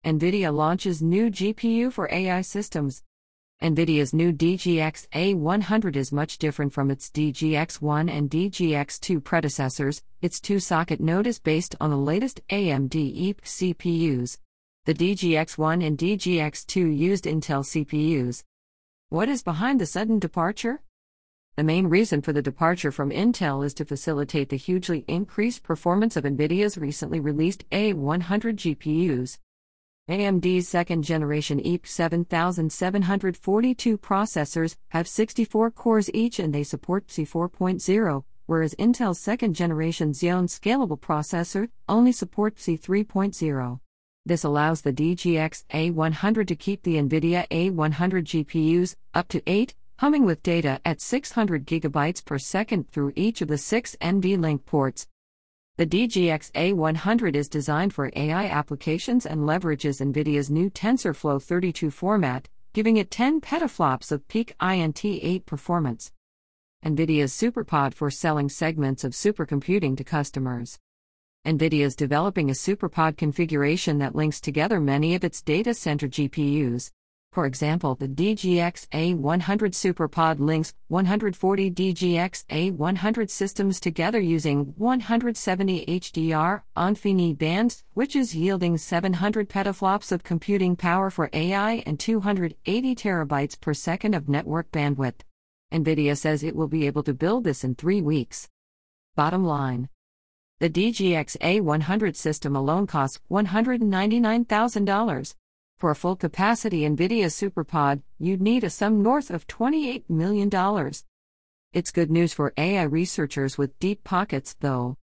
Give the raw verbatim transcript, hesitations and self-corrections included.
NVIDIA launches new G P U for A I systems. NVIDIA's new D G X A one hundred is much different from its D G X one and D G X two predecessors. Its two-socket node is based on the latest A M D E P C P Us. The D G X one and D G X two used Intel C P Us. What is behind the sudden departure? The main reason for the departure from Intel is to facilitate the hugely increased performance of NVIDIA's recently released A one hundred G P Us. A M D's second-generation E P seven seven forty-two processors have sixty-four cores each and they support P C four point oh, whereas Intel's second-generation Xeon Scalable processor only supports P C three point oh. This allows the D G X A one hundred to keep the NVIDIA A one hundred G P Us, up to eight, humming with data at six hundred gigabytes per second through each of the six NVLink ports. The D G X A one hundred is designed for A I applications and leverages NVIDIA's new TensorFlow thirty-two format, giving it ten petaflops of peak I N T eight performance. NVIDIA's SuperPod for selling segments of supercomputing to customers. NVIDIA is developing a SuperPod configuration that links together many of its data center G P Us. For example, the D G X A one hundred SuperPod links one hundred forty D G X A one hundred systems together using one hundred seventy H D R InfiniBand switches, yielding seven hundred petaflops of computing power for A I and two hundred eighty terabytes per second of network bandwidth. NVIDIA says it will be able to build this in three weeks. Bottom line: the D G X A one hundred system alone costs one hundred ninety-nine thousand dollars. For a full-capacity NVIDIA SuperPod, you'd need a sum north of twenty-eight million dollars. It's good news for A I researchers with deep pockets, though.